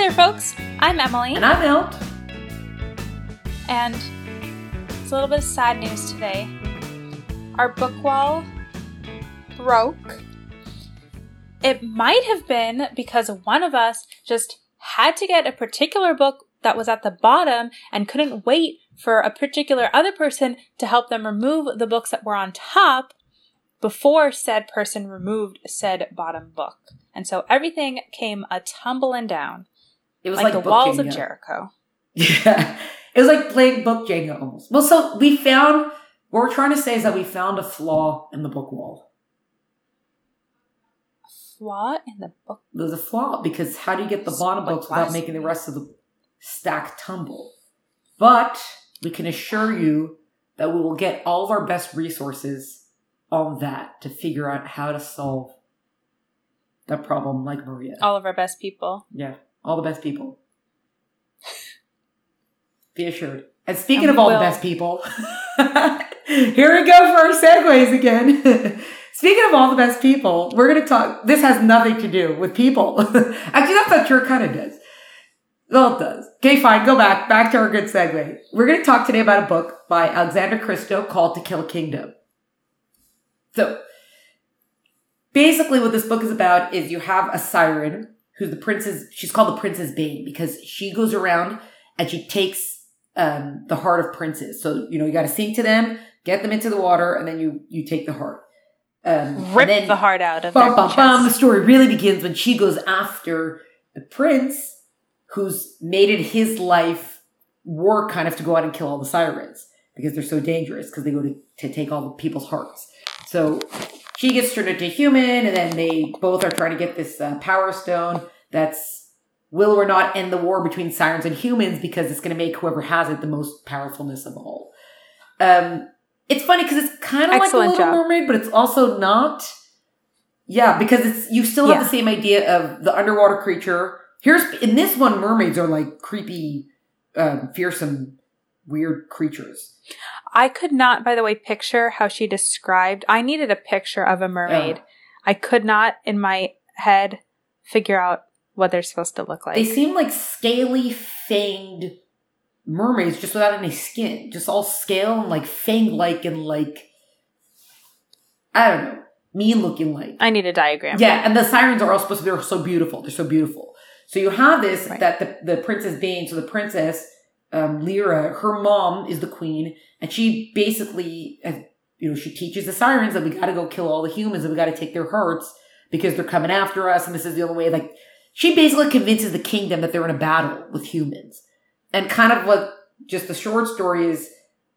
there, folks. I'm Emily. And I'm Milt. And it's a little bit of sad news today. Our book wall broke. It might have been because one of us just had to get a particular book that was at the bottom and couldn't wait for a particular other person to help them remove the books that were on top before said person removed said bottom book. And so everything came a-tumbling down. It was like the walls Jenga. Of Jericho. Yeah. It was like playing book Jenga almost. Well, so what we're trying to say is that we found a flaw in the book wall. Flaw in the book? There's a flaw because how do you get the bottom books without making the rest of the stack tumble? But we can assure you that we will get all of our best resources on that to figure out how to solve that problem like Maria. All of our best people. Yeah, all the best people. Be assured. And speaking of all the best people, here we go for our segues again. Speaking of all the best people, we're going to talk. This has nothing to do with people. Actually, that's not true. It kind of does. Well, it does. Okay, fine. Go back to our good segue. We're going to talk today about a book by Alexandra Christo called To Kill a Kingdom. So, basically what this book is about is you have a siren who's the princess. She's called the Princess Bane because she goes around and she takes the heart of princes. So, you got to sing to them, get them into the water, and then you take the heart. Rip the heart out of their chest. The story really begins when she goes after the prince who's made it his life work kind of to go out and kill all the sirens because they're so dangerous because they go to take all the people's hearts. So she gets turned into a human, and then they both are trying to get this power stone that's will or not end the war between sirens and humans because it's going to make whoever has it the most powerfulness of all. It's funny because it's kind of like The Little Mermaid, but it's also not. Yeah, because you still have the same idea of the underwater creature. In this one, mermaids are like creepy, fearsome, weird creatures. I could not, by the way, picture how she described. I needed a picture of a mermaid. Yeah. I could not, in my head, figure out what they're supposed to look like. They seem like scaly, fanged mermaids just without any skin. Just all scale and like fang-like and like, I don't know, mean-looking like. I need a diagram. Yeah, and the sirens are all supposed to be so beautiful. They're so beautiful. So you have this, that the Princess Bane, so the princess, Lyra, her mom is the queen, and she basically, she teaches the sirens that we got to go kill all the humans and we got to take their hearts because they're coming after us, and this is the only way. Like, she basically convinces the kingdom that they're in a battle with humans. And kind of what just the short story is,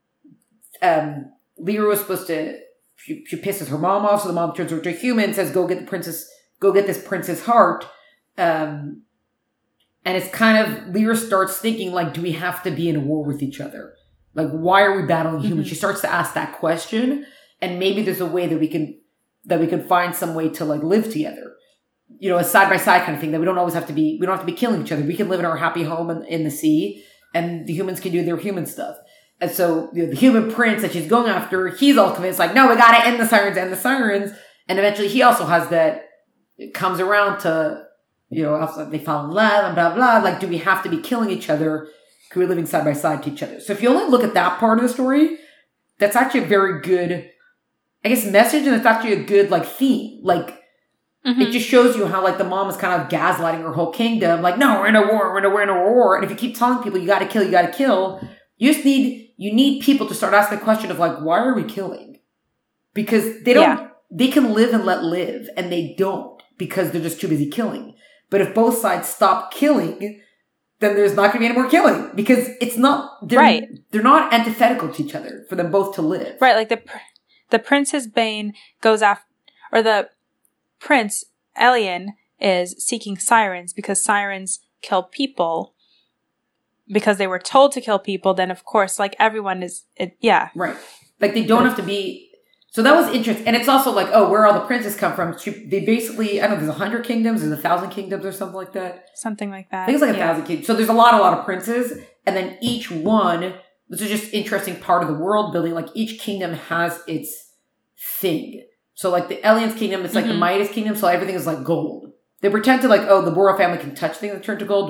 Lyra was supposed to, she pisses her mom off, so the mom turns her into a human, says, go get this prince's heart. And it's kind of, Lyra starts thinking, like, do we have to be in a war with each other? Like, why are we battling humans? Mm-hmm. She starts to ask that question, and maybe there's a way that we can find some way to, like, live together. A side-by-side kind of thing, that we don't have to be killing each other. We can live in our happy home in the sea, and the humans can do their human stuff. And so, the human prince that she's going after, he's all convinced, like, no, we gotta end the sirens. And eventually he also has that, it comes around to, after they fall in love and blah, blah. Like, do we have to be killing each other? Because we're living side by side to each other. So if you only look at that part of the story, that's actually a very good, I guess, message. And it's actually a good, like, theme. Like, it just shows you how, like, the mom is kind of gaslighting her whole kingdom. Like, no, we're in a war. And if you keep telling people you gotta kill, you need people to start asking the question of, like, why are we killing? Because they can live and let live. And they don't because they're just too busy killing. But if both sides stop killing, then there's not going to be any more killing because they're not antithetical to each other for them both to live. Right. Like the Princess Bane goes after, or the Prince Elien is seeking sirens because sirens kill people because they were told to kill people. Then of course, like everyone is, Right. Like they don't have to be. So that was interesting. And it's also like, where all the princes come from. They basically, I don't know, there's 100 kingdoms, there's 1,000 kingdoms or something like that. Something like that. I think it's like 1,000 kingdoms. So there's a lot of princes. And then each one, this is just interesting part of the world building. Like each kingdom has its thing. So like the Elien's kingdom, it's like the Midas kingdom. So everything is like gold. They pretend to like, the royal family can touch things that turn to gold, which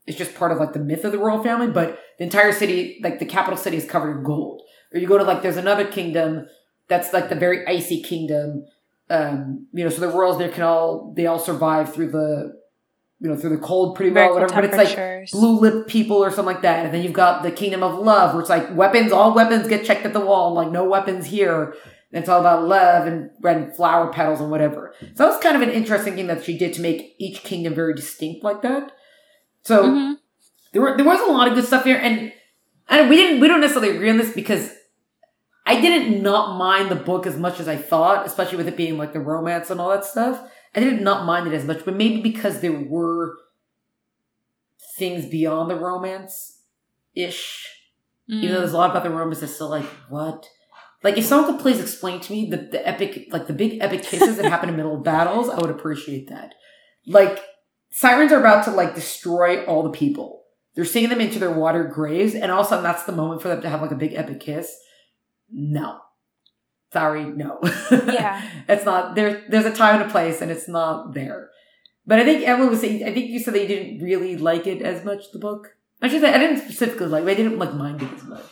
it's just part of like the myth of the royal family, but the entire city, like the capital city, is covered in gold. Or you go to like, there's another kingdom that's like the very icy kingdom. You know, so the royals there they all survive through the, you know, through the cold pretty well, whatever. But it's like blue lip people or something like that. And then you've got the kingdom of love, where it's like all weapons get checked at the wall, like no weapons here. And it's all about love and flower petals and whatever. So that was kind of an interesting thing that she did to make each kingdom very distinct like that. So there was a lot of good stuff here, and we don't necessarily agree on this because I didn't not mind the book as much as I thought, especially with it being like the romance and all that stuff. I did not mind it as much, but maybe because there were things beyond the romance-ish. Even though there's a lot about the romance that's still like, what? Like, if someone could please explain to me the epic, like the big epic kisses that happen in the middle of battles, I would appreciate that. Like, sirens are about to like destroy all the people. They're singing them into their watered graves, and all of a sudden that's the moment for them to have like a big epic kiss. No. Sorry, no. Yeah. It's not there's a time and a place, and it's not there. But I think Emily was saying, I think you said that you didn't really like it as much, the book. I should say I didn't specifically like it, but I didn't like mind it as much.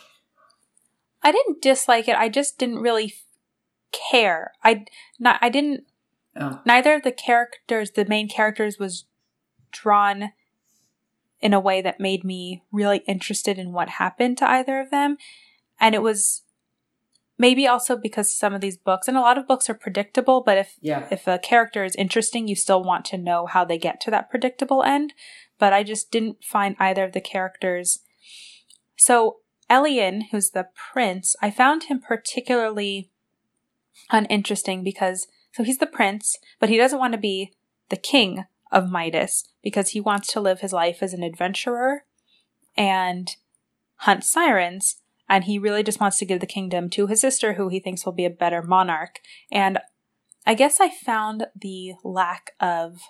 I didn't dislike it. I just didn't really care. Neither of the main characters was drawn in a way that made me really interested in what happened to either of them. And it was maybe also because some of these books, and a lot of books are predictable, but if a character is interesting, you still want to know how they get to that predictable end. But I just didn't find either of the characters. So Elien, who's the prince, I found him particularly uninteresting because, so he's the prince, but he doesn't want to be the king of Midas because he wants to live his life as an adventurer and hunt sirens. And he really just wants to give the kingdom to his sister, who he thinks will be a better monarch. And I guess I found the lack of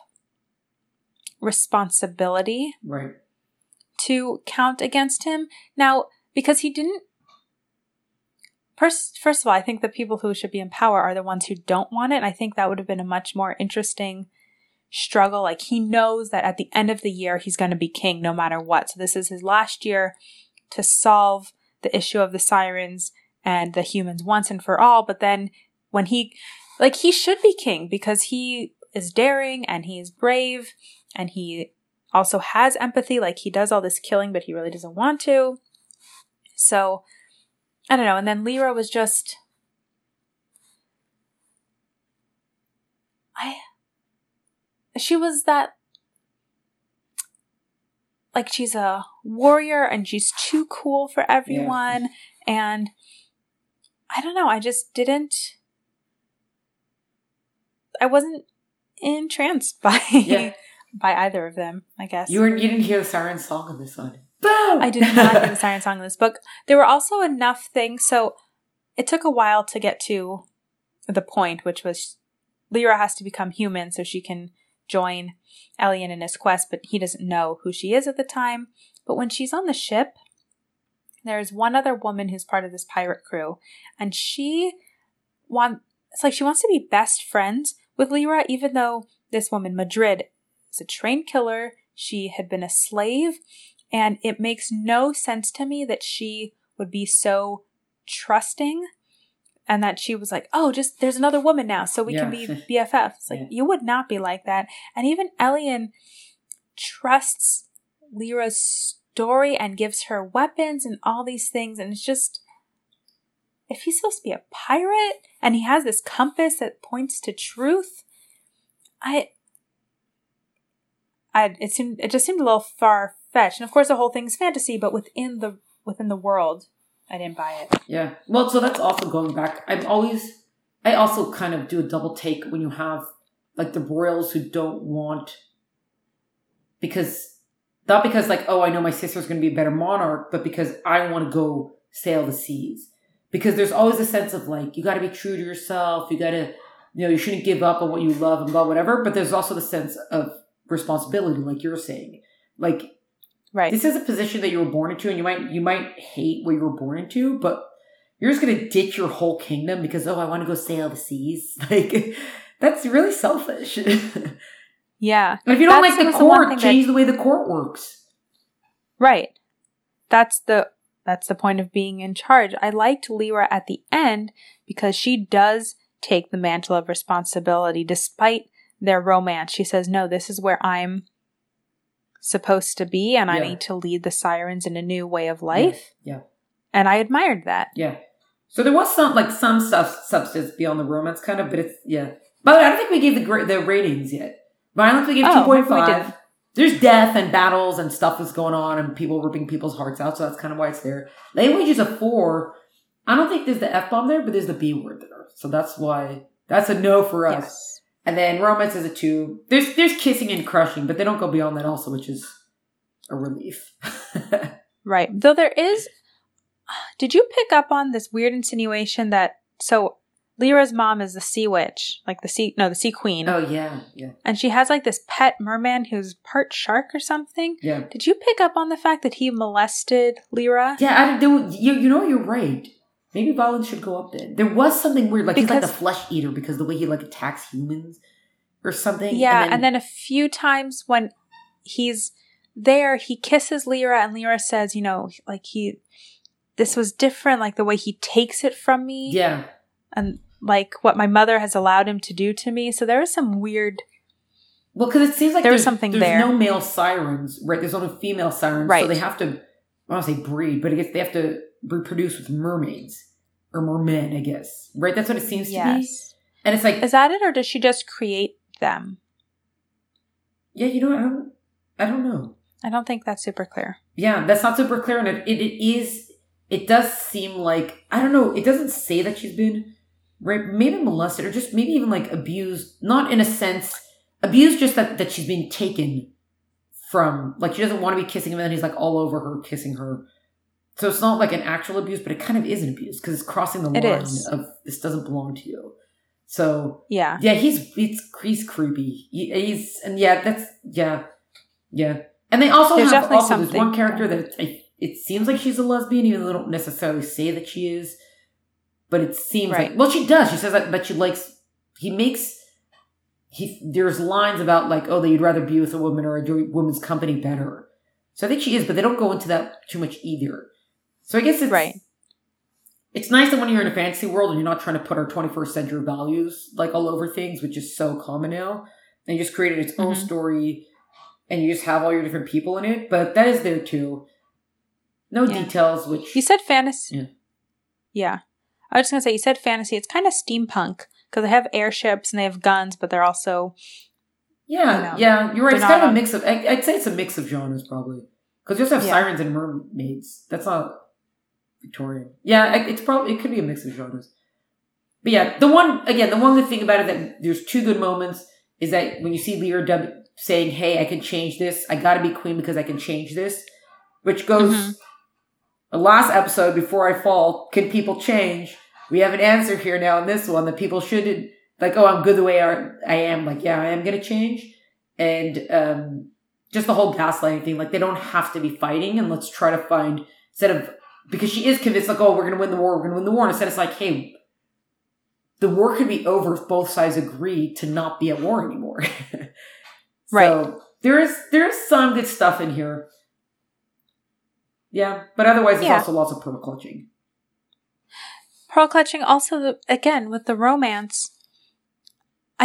responsibility to count against him. Now, because he didn't... First of all, I think the people who should be in power are the ones who don't want it. And I think that would have been a much more interesting struggle. Like, he knows that at the end of the year, he's going to be king no matter what. So this is his last year to solve the issue of the sirens and the humans once and for all. But then when he should be king because he is daring and he is brave and he also has empathy. Like, he does all this killing, but he really doesn't want to. So, I don't know. And then Lyra was just... She was that... Like, she's a warrior and she's too cool for everyone. Yeah. And I don't know. I just didn't... I wasn't entranced by either of them, I guess. You didn't hear the siren song in this one. Boom! I did not hear the siren song in this book. There were also enough things. So it took a while to get to the point, which was Lyra has to become human so she can join Elien in his quest, but he doesn't know who she is at the time. But when she's on the ship, there's one other woman who's part of this pirate crew, and she wants to be best friends with Lyra, even though this woman, Madrid, is a trained killer. She had been a slave, and it makes no sense to me that she would be so trusting and that she was like, oh, just there's another woman now, so we can be BFFs. It's like, you would not be like that. And even Elien trusts Lyra's story and gives her weapons and all these things. And it's just, if he's supposed to be a pirate and he has this compass that points to truth, it just seemed a little far-fetched. And of course, the whole thing's fantasy, but within the world, I didn't buy it. Yeah. Well, so that's also going back. I also kind of do a double take when you have like the royals who don't want, not because like, oh, I know my sister's going to be a better monarch, but because I want to go sail the seas. Because there's always a sense of like, you got to be true to yourself. You got to, you shouldn't give up on what you love and blah, whatever. But there's also the sense of responsibility, like you're saying. Like, right. This is a position that you were born into, and you might hate what you were born into, but you're just going to ditch your whole kingdom because, I want to go sail the seas. Like, that's really selfish. Yeah. And if you don't like the court, change the way the court works. Right. That's the point of being in charge. I liked Lyra at the end because she does take the mantle of responsibility despite their romance. She says, no, this is where I'm supposed to be, and I need to lead the Sirens in a new way of life. Yeah. And I admired that. Yeah. So there was some substance beyond the romance, kind of, but it's, But I don't think we gave the ratings yet. Violence we gave 2.5. There's death and battles and stuff that's going on and people ripping people's hearts out, so that's kind of why it's there. Language is a 4. I don't think there's the F-bomb there, but there's the B word there. So that's why, that's a no for us. Yes. And then romance is a 2. There's kissing and crushing, but they don't go beyond that also, which is a relief. Right. Though there is, did you pick up on this weird insinuation that, so Lyra's mom is the sea witch, like the sea queen. Oh, yeah, yeah. And she has like this pet merman who's part shark or something. Yeah. Did you pick up on the fact that he molested Lyra? Yeah, you're right. Maybe violence should go up then. There was something weird, like he's like the flesh eater because the way he like attacks humans or something. Yeah, and then a few times when he's there, he kisses Lyra and Lyra says, this was different, like the way he takes it from me. Yeah. And like what my mother has allowed him to do to me. So there is some weird... Well, because it seems like there's something there. There's no male sirens, right? There's only female sirens. Right. So they have to, I don't want to say breed, but I guess they have to reproduce with mermaids. Or mermen, I guess. Right? That's what it seems to be. And it's like... Is that it, or does she just create them? Yeah, I don't know. I don't think that's super clear. Yeah, that's not super clear. And it does seem like, I don't know, it doesn't say that she's been raped, maybe molested, or just maybe even like abused. Not in a sense, abused just that she's been taken from, like she doesn't want to be kissing him and then he's like all over her, kissing her. So it's not like an actual abuse, but it kind of is an abuse because it's crossing the line of this doesn't belong to you. So yeah, he's creepy. And they also there's one character that it seems like she's a lesbian, even though they don't necessarily say that she is. But it seems like, well, she does. She says that, but she likes. There's lines about like, oh, that you'd rather be with a woman or enjoy woman's company better. So I think she is, but they don't go into that too much either. So I guess it's nice that when you're in a fantasy world and you're not trying to put our 21st century values like all over things, which is so common now, and you just created its own story and you just have all your different people in it. But that is there too. No details, which... You said fantasy. Yeah. I was just going to say, you said fantasy. It's kind of steampunk because they have airships and they have guns, but they're also... Yeah, you're right. It's kind of a mix of... I'd say it's a mix of genres probably. Because you also have sirens and mermaids. That's not... Victorian. Yeah, it could be a mix of genres. But yeah, the one good thing about it that there's 2 good moments is that when you see Lyra saying, hey, I can change this. I gotta be queen because I can change this. Which goes, the last episode, Before I Fall, can people change? We have an answer here now in this one that people shouldn't, like, oh, I'm good the way I am. Like, yeah, I am gonna change. And just the whole gaslighting thing, like, they don't have to be fighting and let's try to find, instead of, because she is convinced, like, oh, we're going to win the war. And instead it's like, hey, the war could be over if both sides agree to not be at war anymore. So there is some good stuff in here. Yeah, but otherwise there's also lots of pearl clutching. Pearl clutching also, again, with the romance, I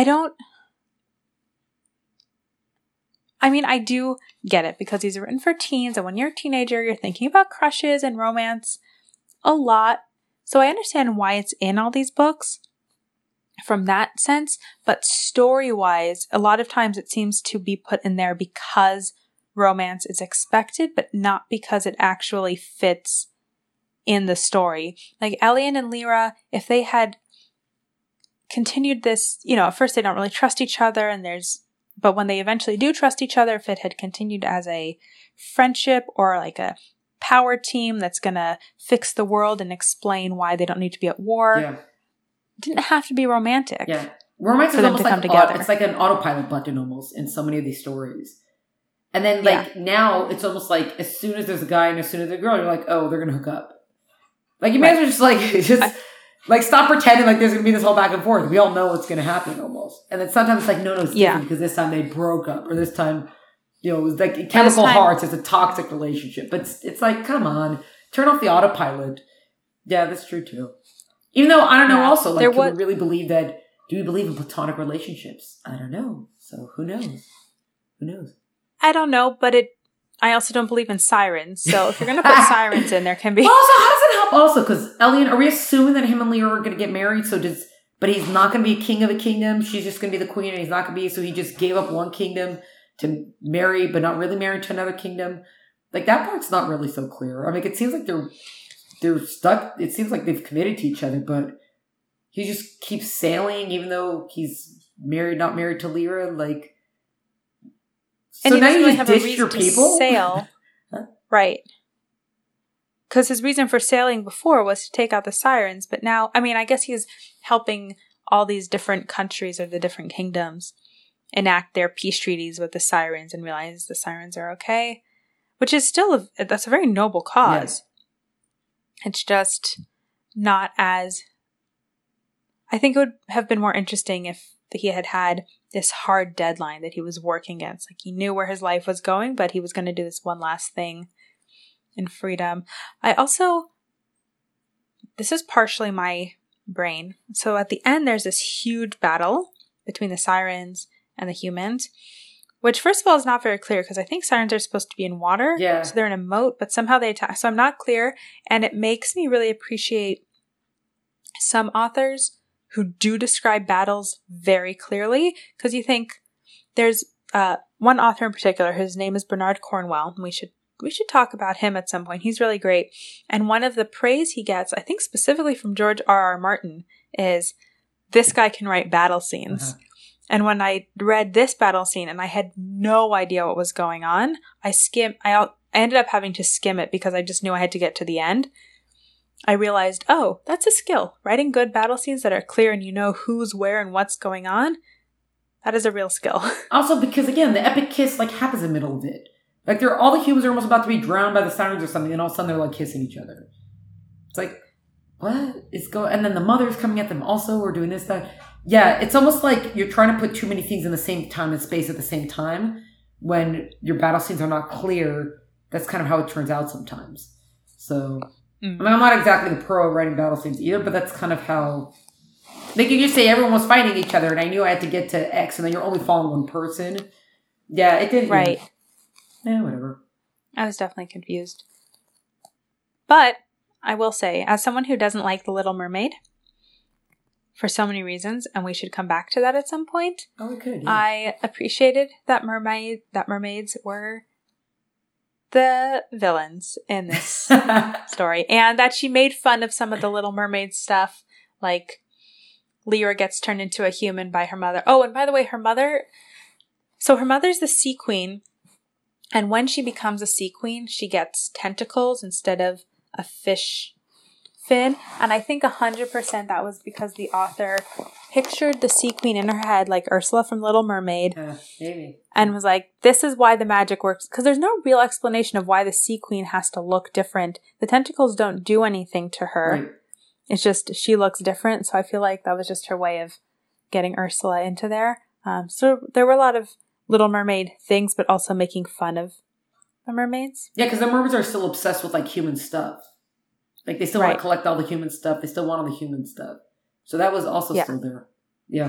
do get it because these are written for teens, and when you're a teenager, you're thinking about crushes and romance a lot. So I understand why it's in all these books from that sense, but story-wise, a lot of times it seems to be put in there because romance is expected, but not because it actually fits in the story. Like Elian and Lyra, if they had continued this, at first they don't really trust each other, but when they eventually do trust each other, if it had continued as a friendship or like a power team that's going to fix the world and explain why they don't need to be at war, it didn't have to be romantic. Yeah. Romance is almost like it's like an autopilot button almost in so many of these stories. And then now it's almost like as soon as there's a guy and as soon as there's a girl, you're like, oh, they're going to hook up. Like you may as well just stop pretending like there's going to be this whole back and forth. We all know what's going to happen almost. And then sometimes it's like, no, it's different because this time they broke up or this time, it's like chemical hearts. It's a toxic relationship. But it's like, come on, turn off the autopilot. Yeah, that's true too. Even though, I don't know, also, like, do we really believe that, do we believe in platonic relationships? I don't know. So who knows? Who knows? I don't know, but I also don't believe in sirens. So if you're going to put sirens in, there can be... Also, how does it help also? Because, Elian, are we assuming that him and Lyra are going to get married? But he's not going to be a king of a kingdom. She's just going to be the queen, and he's not going to be... So he just gave up one kingdom to marry, but not really married to another kingdom. Like, that part's not really so clear. I mean, it seems like they're stuck. It seems like they've committed to each other, but he just keeps sailing, even though he's not married to Lyra. Like... And so now you really just ditched your people? Sail. Huh? Right. Because his reason for sailing before was to take out the sirens, but now, I mean, I guess he's helping all these different countries or the different kingdoms enact their peace treaties with the sirens and realize the sirens are okay, which is still, that's a very noble cause. Yeah. It's just not as, I think it would have been more interesting if he had this hard deadline that he was working against. Like, he knew where his life was going, but he was going to do this one last thing in freedom. This is partially my brain. So at the end, there's this huge battle between the sirens and the humans, which first of all is not very clear because I think sirens are supposed to be in water. Yeah. So they're in a moat, but somehow they attack. So I'm not clear. And it makes me really appreciate some authors who do describe battles very clearly, because you think there's one author in particular, his name is Bernard Cornwell, and we should talk about him at some point. He's really great. And one of the praise he gets, I think specifically from George R.R. Martin, is this guy can write battle scenes. Uh-huh. And when I read this battle scene and I had no idea what was going on, I ended up having to skim it because I just knew I had to get to the end. I realized, oh, that's a skill. Writing good battle scenes that are clear and you know who's where and what's going on, that is a real skill. Also, because again, the epic kiss like happens in the middle of it. Like, all the humans are almost about to be drowned by the sirens or something, and all of a sudden they're like kissing each other. It's like, what is going? And then the mother's coming at them also, or doing this, that. Yeah, it's almost like you're trying to put too many things in the same time and space at the same time when your battle scenes are not clear. That's kind of how it turns out sometimes. So. I mean, I'm not exactly the pro at writing battle scenes either, but that's kind of how... Like, you just say everyone was fighting each other, and I knew I had to get to X, and then you're only following one person. Yeah, it didn't... Right. Yeah, whatever. I was definitely confused. But, I will say, as someone who doesn't like The Little Mermaid, for so many reasons, and we should come back to that at some point, okay, yeah. I appreciated that mermaids were the villains in this story, and that she made fun of some of the Little Mermaid stuff, like Lyra gets turned into a human by her mother. Oh, and by the way, her mother's the sea queen, and when she becomes a sea queen, she gets tentacles instead of a fish fin, and I think 100% that was because the author pictured the sea queen in her head like Ursula from Little Mermaid, maybe, and was like, this is why the magic works, because there's no real explanation of why the sea queen has to look different. The tentacles don't do anything to her. Right. It's just she looks different, so I feel like that was just her way of getting Ursula into there. So there were a lot of Little Mermaid things, but also making fun of the mermaids. Yeah, because the mermaids are still obsessed with like human stuff. Like, they still want to collect all the human stuff. They still want all the human stuff. So that was also still there. Yeah.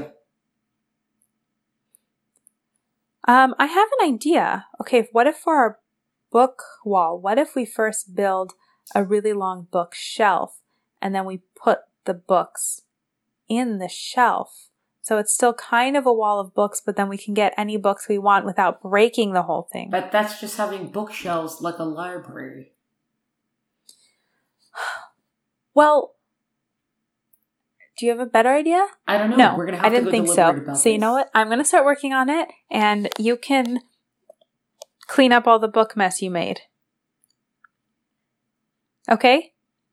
I have an idea. Okay, what if for our book wall, what if we first build a really long bookshelf and then we put the books in the shelf? So it's still kind of a wall of books, but then we can get any books we want without breaking the whole thing. But that's just having bookshelves like a library. Well, do you have a better idea? I don't know. No, we're gonna have I didn't to go think deliberate so. About so this. You know what? I'm going to start working on it, and you can clean up all the book mess you made. Okay?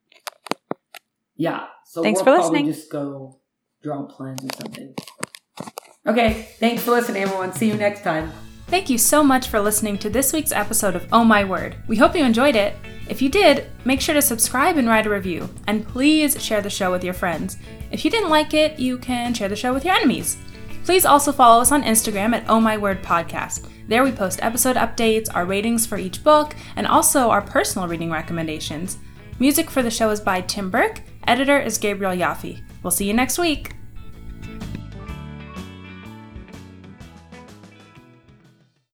Yeah. So thanks we'll for listening. Just go draw plans or something. Okay. Thanks for listening, everyone. See you next time. Thank you so much for listening to this week's episode of Oh My Word. We hope you enjoyed it. If you did, make sure to subscribe and write a review. And please share the show with your friends. If you didn't like it, you can share the show with your enemies. Please also follow us on Instagram at Oh My Word Podcast. There we post episode updates, our ratings for each book, and also our personal reading recommendations. Music for the show is by Tim Burke. Editor is Gabriel Yaffe. We'll see you next week.